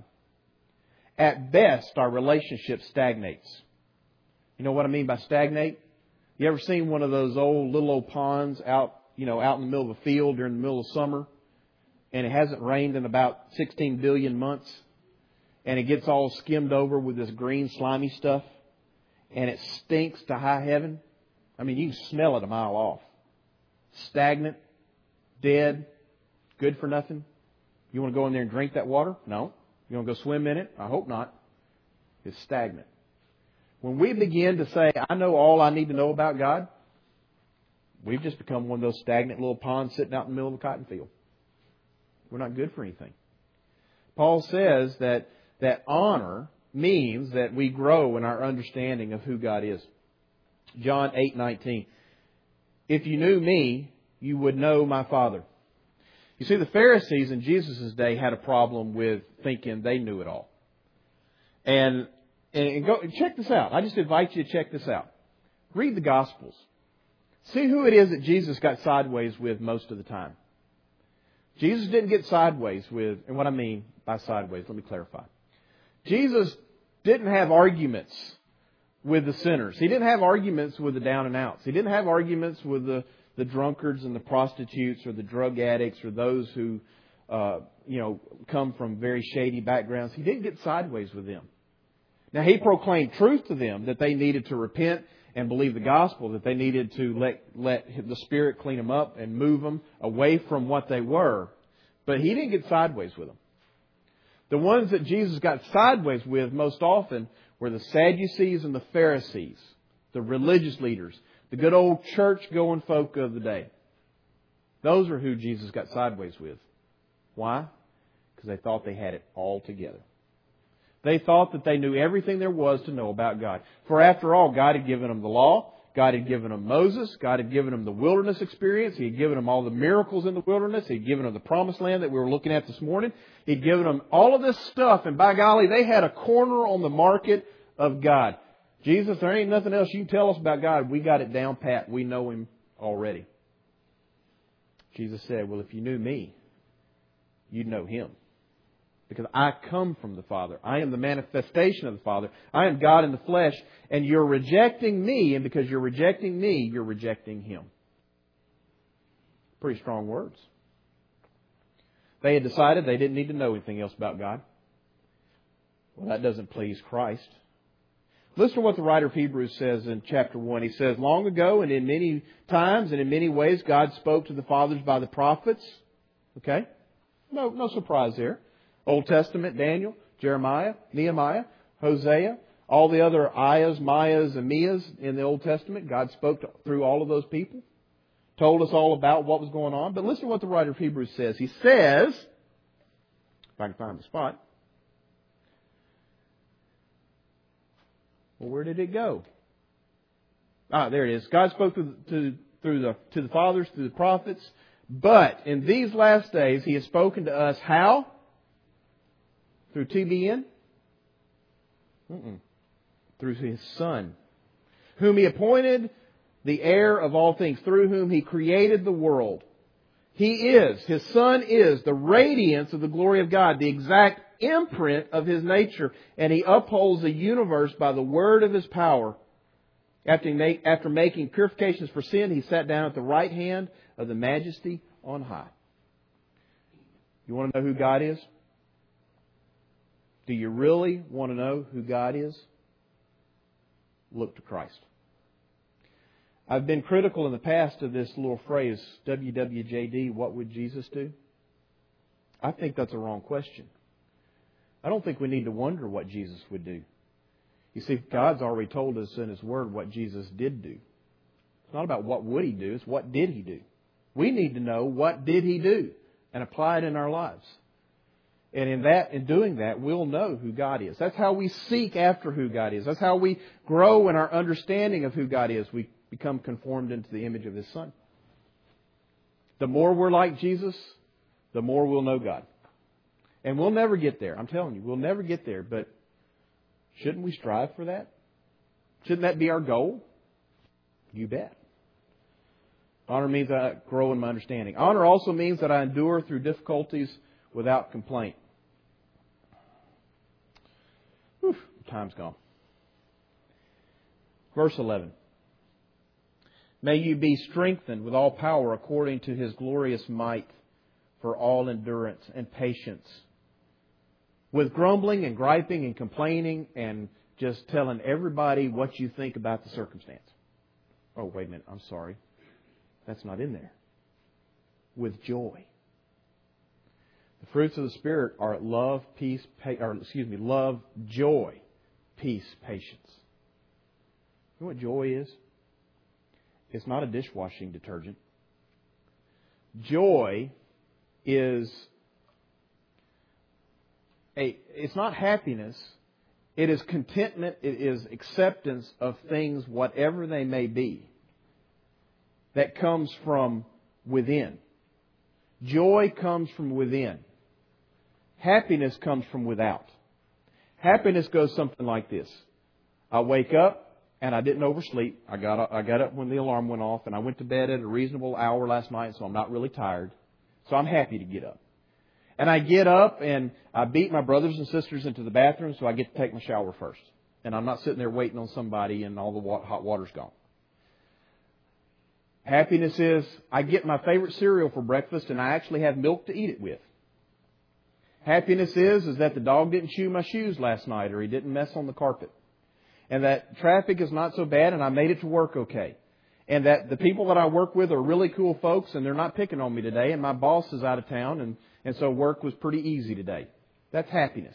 at best our relationship stagnates. You know what I mean by stagnate? You ever seen one of those little old ponds out in the middle of a field during the middle of summer? And it hasn't rained in about 16 billion months. And it gets all skimmed over with this green slimy stuff. And it stinks to high heaven. I mean, you can smell it a mile off. Stagnant, dead, good for nothing. You want to go in there and drink that water? No. You want to go swim in it? I hope not. It's stagnant. When we begin to say, I know all I need to know about God, we've just become one of those stagnant little ponds sitting out in the middle of a cotton field. We're not good for anything. Paul says that honor means that we grow in our understanding of who God is. John 8:19. If you knew me, you would know my Father. You see, the Pharisees in Jesus' day had a problem with thinking they knew it all. And go check this out. I just invite you to check this out. Read the Gospels. See who it is that Jesus got sideways with most of the time. Jesus didn't get sideways with, and what I mean by sideways, let me clarify. Jesus didn't have arguments with the sinners. He didn't have arguments with the down and outs. He didn't have arguments with the the drunkards and the prostitutes or the drug addicts or those who, come from very shady backgrounds. He didn't get sideways with them. Now, He proclaimed truth to them that they needed to repent and believe the gospel, that they needed to let the Spirit clean them up and move them away from what they were. But He didn't get sideways with them. The ones that Jesus got sideways with most often were the Sadducees and the Pharisees, the religious leaders, the good old church-going folk of the day. Those are who Jesus got sideways with. Why? Because they thought they had it all together. They thought that they knew everything there was to know about God. For after all, God had given them the law. God had given them Moses. God had given them the wilderness experience. He had given them all the miracles in the wilderness. He had given them the promised land that we were looking at this morning. He'd given them all of this stuff. And by golly, they had a corner on the market of God. Jesus, there ain't nothing else you can tell us about God. We got it down pat. We know Him already. Jesus said, well, if you knew me, you'd know Him. Because I come from the Father. I am the manifestation of the Father. I am God in the flesh. And you're rejecting me. And because you're rejecting me, you're rejecting Him. Pretty strong words. They had decided they didn't need to know anything else about God. Well, that doesn't please Christ. Listen to what the writer of Hebrews says in chapter 1. He says, long ago and in many times and in many ways, God spoke to the fathers by the prophets. Okay? No surprise there. Old Testament, Daniel, Jeremiah, Nehemiah, Hosea, all the other Ayahs, Mayas, and Mias in the Old Testament. God spoke through all of those people. Told us all about what was going on. But listen to what the writer of Hebrews says. He says, if I can find the spot. Well, where did it go? There it is. God spoke to the fathers, through the prophets. But in these last days, He has spoken to us how? Through TBN? Through His Son, whom He appointed the heir of all things, through whom He created the world. His Son is the radiance of the glory of God, the exact imprint of His nature, and He upholds the universe by the word of His power. After making purifications for sin, He sat down at the right hand of the Majesty on high. You want to know who God is? Do you really want to know who God is? Look to Christ. I've been critical in the past of this little phrase, WWJD, what would Jesus do? I think that's a wrong question. I don't think we need to wonder what Jesus would do. You see, God's already told us in His Word what Jesus did do. It's not about what would He do, it's what did He do. We need to know what did He do and apply it in our lives. And in doing that, we'll know who God is. That's how we seek after who God is. That's how we grow in our understanding of who God is. We become conformed into the image of His Son. The more we're like Jesus, the more we'll know God. And we'll never get there. I'm telling you, we'll never get there. But shouldn't we strive for that? Shouldn't that be our goal? You bet. Honor means that I grow in my understanding. Honor also means that I endure through difficulties without complaint. Whew, time's gone. Verse 11. May you be strengthened with all power according to His glorious might for all endurance and patience. With grumbling and griping and complaining and just telling everybody what you think about the circumstance. Oh, wait a minute. I'm sorry. That's not in there. With joy. The fruits of the Spirit are love, love, joy, peace, patience. You know what joy is? It's not a dishwashing detergent. Joy is it's not happiness. It is contentment. It is acceptance of things, whatever they may be, that comes from within. Joy comes from within. Happiness comes from without. Happiness goes something like this. I wake up and I didn't oversleep. I got up when the alarm went off and I went to bed at a reasonable hour last night, so I'm not really tired. So I'm happy to get up. And I get up and I beat my brothers and sisters into the bathroom, so I get to take my shower first. And I'm not sitting there waiting on somebody and all the hot water's gone. Happiness is I get my favorite cereal for breakfast and I actually have milk to eat it with. Happiness is that the dog didn't chew my shoes last night or he didn't mess on the carpet. And that traffic is not so bad and I made it to work okay. And that the people that I work with are really cool folks and they're not picking on me today and my boss is out of town and so work was pretty easy today. That's happiness.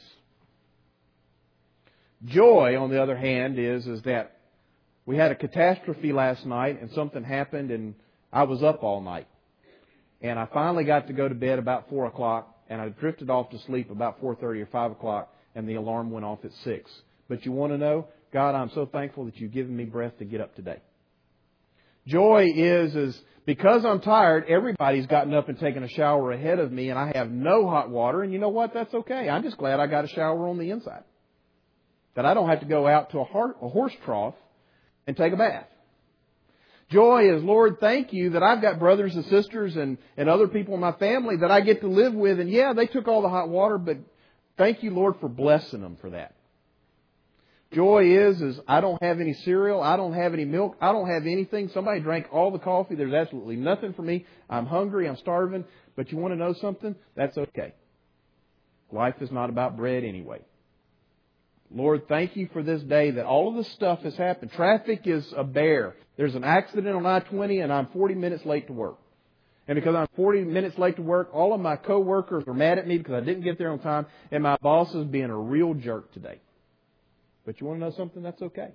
Joy, on the other hand, is that we had a catastrophe last night and something happened and I was up all night. And I finally got to go to bed about 4 o'clock and I drifted off to sleep about 4:30 or 5 o'clock and the alarm went off at 6. But you want to know, God, I'm so thankful that you've given me breath to get up today. Joy is because I'm tired, everybody's gotten up and taken a shower ahead of me and I have no hot water. And you know what? That's okay. I'm just glad I got a shower on the inside. That I don't have to go out to a horse trough and take a bath. Joy is, Lord, thank you that I've got brothers and sisters and other people in my family that I get to live with. And yeah, they took all the hot water, but thank you, Lord, for blessing them for that. Joy is I don't have any cereal, I don't have any milk, I don't have anything. Somebody drank all the coffee. There's absolutely nothing for me. I'm hungry, I'm starving. But you want to know something? That's okay. Life is not about bread anyway. Lord, thank you for this day that all of this stuff has happened. Traffic is a bear. There's an accident on I-20 and I'm 40 minutes late to work. And because I'm 40 minutes late to work, all of my coworkers are mad at me because I didn't get there on time and my boss is being a real jerk today. But you want to know something? That's okay.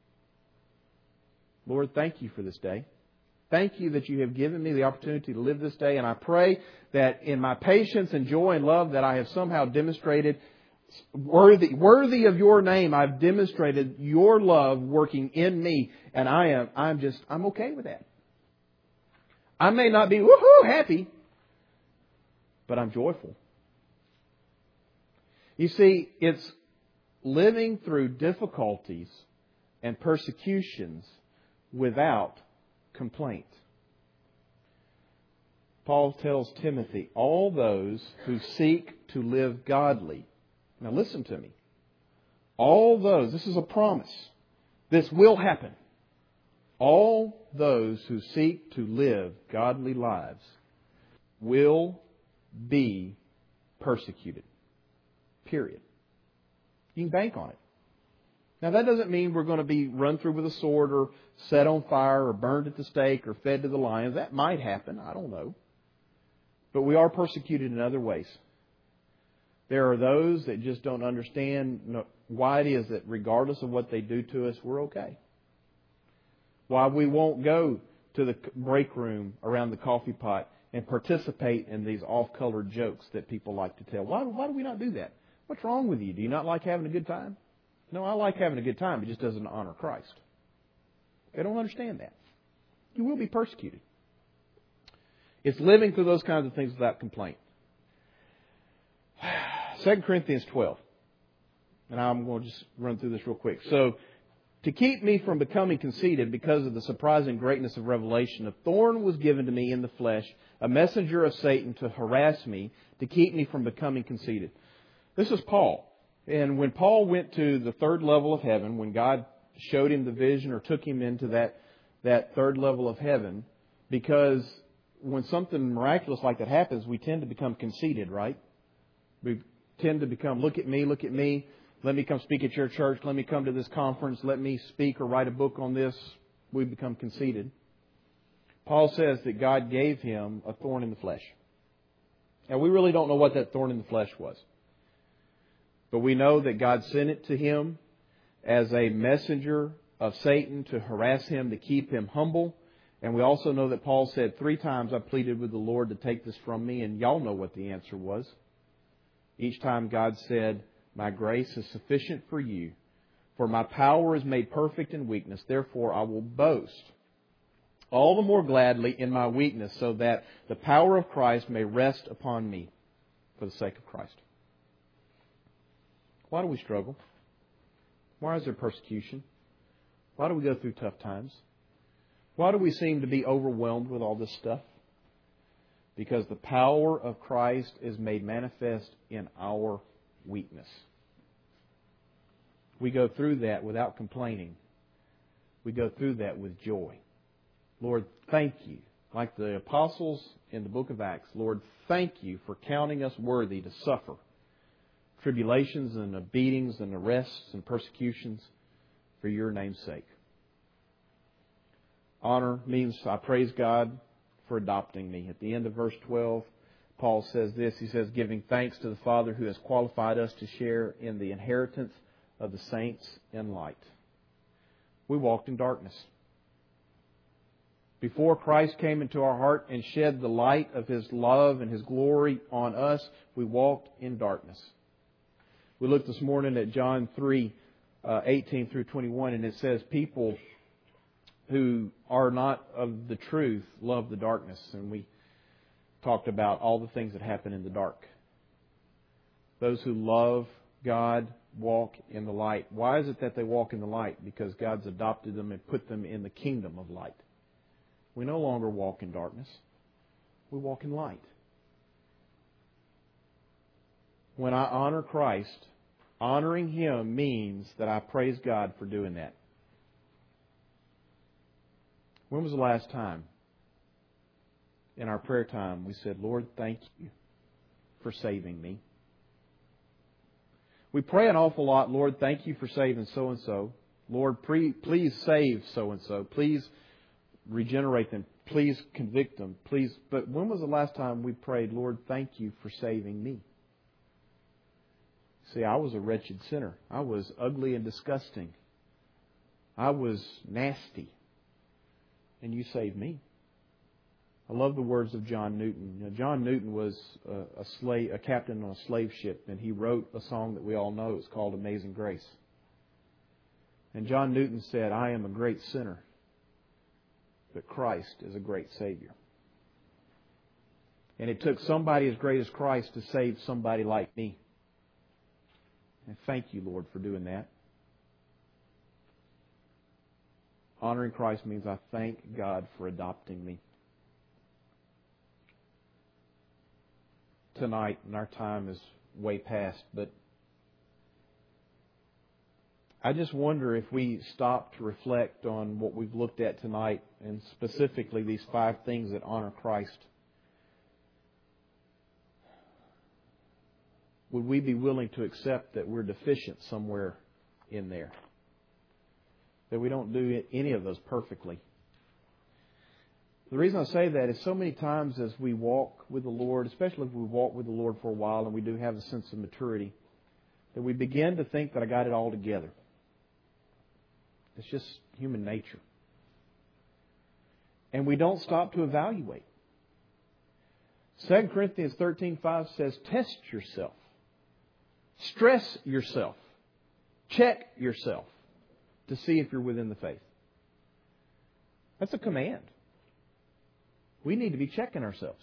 Lord, thank you for this day. Thank you that you have given me the opportunity to live this day. And I pray that in my patience and joy and love that I have somehow demonstrated worthy of your name, I've demonstrated your love working in me. And I'm okay with that. I may not be woohoo happy, but I'm joyful. You see, it's living through difficulties and persecutions without complaint. Paul tells Timothy, all those who seek to live godly. Now listen to me. All those, this is a promise. This will happen. All those who seek to live godly lives will be persecuted. Period. You can bank on it. Now that doesn't mean we're going to be run through with a sword or set on fire or burned at the stake or fed to the lions. That might happen. I don't know. But we are persecuted in other ways. There are those that just don't understand why it is that regardless of what they do to us, we're okay. Why we won't go to the break room around the coffee pot and participate in these off-colored jokes that people like to tell. Why do we not do that? What's wrong with you? Do you not like having a good time? No, I like having a good time. It just doesn't honor Christ. They don't understand that. You will be persecuted. It's living through those kinds of things without complaint. 2 Corinthians 12. And I'm going to just run through this real quick. So, to keep me from becoming conceited because of the surprising greatness of revelation, a thorn was given to me in the flesh, a messenger of Satan to harass me, to keep me from becoming conceited. This is Paul. And when Paul went to the third level of heaven, when God showed him the vision or took him into that third level of heaven, because when something miraculous like that happens, we tend to become conceited, right? We tend to become, look at me, let me come speak at your church, let me come to this conference, let me speak or write a book on this. We become conceited. Paul says that God gave him a thorn in the flesh. And we really don't know what that thorn in the flesh was. But we know that God sent it to him as a messenger of Satan to harass him, to keep him humble. And we also know that Paul said 3 times, I pleaded with the Lord to take this from me. And y'all know what the answer was. Each time God said, my grace is sufficient for you, for my power is made perfect in weakness. Therefore, I will boast all the more gladly in my weakness, so that the power of Christ may rest upon me for the sake of Christ. Why do we struggle? Why is there persecution? Why do we go through tough times? Why do we seem to be overwhelmed with all this stuff? Because the power of Christ is made manifest in our weakness. We go through that without complaining. We go through that with joy. Lord, thank you. Like the apostles in the book of Acts, Lord, thank you for counting us worthy to suffer tribulations and the beatings and arrests and persecutions for your name's sake. Honor means I praise God for adopting me. At the end of verse 12, Paul says this. He says, giving thanks to the Father who has qualified us to share in the inheritance of the saints in light. We walked in darkness. Before Christ came into our heart and shed the light of His love and His glory on us, we walked in darkness. We looked this morning at John 3, 18 through 21, and it says, people who are not of the truth love the darkness. And we talked about all the things that happen in the dark. Those who love God walk in the light. Why is it that they walk in the light? Because God's adopted them and put them in the kingdom of light. We no longer walk in darkness. We walk in light. When I honor Christ, honoring Him means that I praise God for doing that. When was the last time in our prayer time we said, Lord, thank you for saving me? We pray an awful lot, Lord, thank you for saving so-and-so. Lord, please save so-and-so. Please regenerate them. Please convict them. Please. But when was the last time we prayed, Lord, thank you for saving me? See, I was a wretched sinner. I was ugly and disgusting. I was nasty. And you saved me. I love the words of John Newton. You know, John Newton was a captain on a slave ship, and he wrote a song that we all know. It's called Amazing Grace. And John Newton said, I am a great sinner, but Christ is a great Savior. And it took somebody as great as Christ to save somebody like me. And thank you, Lord, for doing that. Honoring Christ means I thank God for adopting me. Tonight, and our time is way past, but I just wonder if we stop to reflect on what we've looked at tonight, and specifically these 5 things that honor Christ. Would we be willing to accept that we're deficient somewhere in there? That we don't do any of those perfectly? The reason I say that is so many times as we walk with the Lord, especially if we walk with the Lord for a while and we do have a sense of maturity, that we begin to think that I got it all together. It's just human nature. And we don't stop to evaluate. 2 Corinthians 13:5 says, test yourself. Stress yourself. Check yourself to see if you're within the faith. That's a command. We need to be checking ourselves.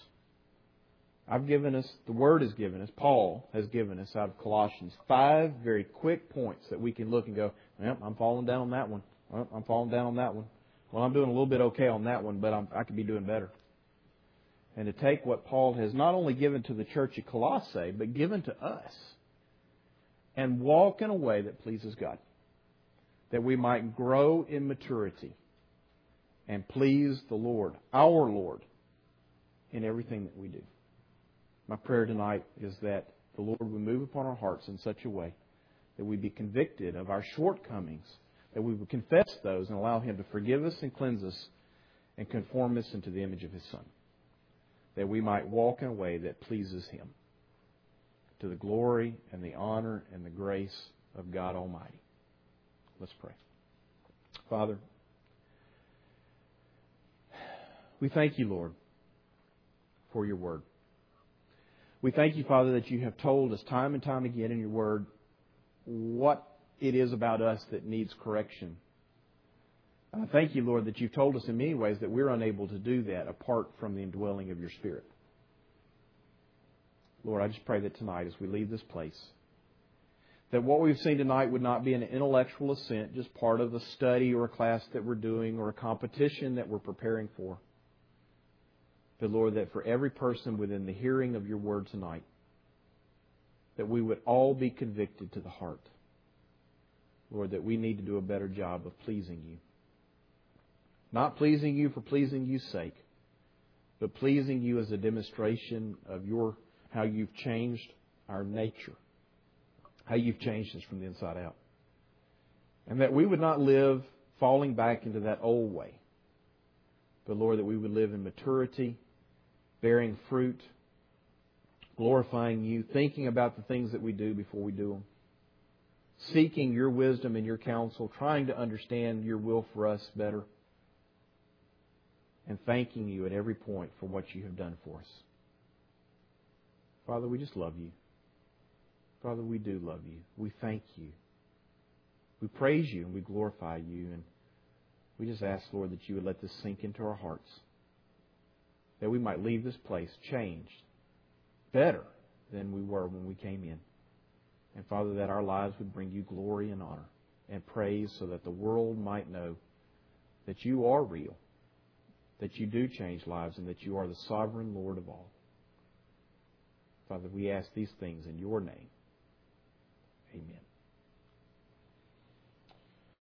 The Word has given us, Paul has given us out of Colossians 5 very quick points that we can look and go, well, I'm falling down on that one. Well, I'm falling down on that one. Well, I'm doing a little bit okay on that one, but I could be doing better. And to take what Paul has not only given to the church at Colossae, but given to us, and walk in a way that pleases God, that we might grow in maturity and please the Lord, our Lord, in everything that we do. My prayer tonight is that the Lord would move upon our hearts in such a way that we be convicted of our shortcomings, that we would confess those and allow Him to forgive us and cleanse us and conform us into the image of His Son, that we might walk in a way that pleases Him, to the glory and the honor and the grace of God Almighty. Let's pray. Father, we thank you, Lord, for your Word. We thank you, Father, that you have told us time and time again in your Word what it is about us that needs correction. I thank you, Lord, that you've told us in many ways that we're unable to do that apart from the indwelling of your Spirit. Lord, I just pray that tonight as we leave this place, that what we've seen tonight would not be an intellectual assent, just part of a study or a class that we're doing or a competition that we're preparing for. But Lord, that for every person within the hearing of your word tonight, that we would all be convicted to the heart. Lord, that we need to do a better job of pleasing you. Not pleasing You for pleasing You's sake, but pleasing You as a demonstration of how You've changed our nature, how You've changed us from the inside out. And that we would not live falling back into that old way, but Lord, that we would live in maturity, bearing fruit, glorifying You, thinking about the things that we do before we do them, seeking Your wisdom and Your counsel, trying to understand Your will for us better, and thanking You at every point for what You have done for us. Father, we just love You. Father, we do love You. We thank You. We praise You and we glorify You. And we just ask, Lord, that You would let this sink into our hearts, that we might leave this place changed, better than we were when we came in. And Father, that our lives would bring You glory and honor and praise, so that the world might know that You are real, that You do change lives, and that You are the sovereign Lord of all. Father, we ask these things in Your name. Amen.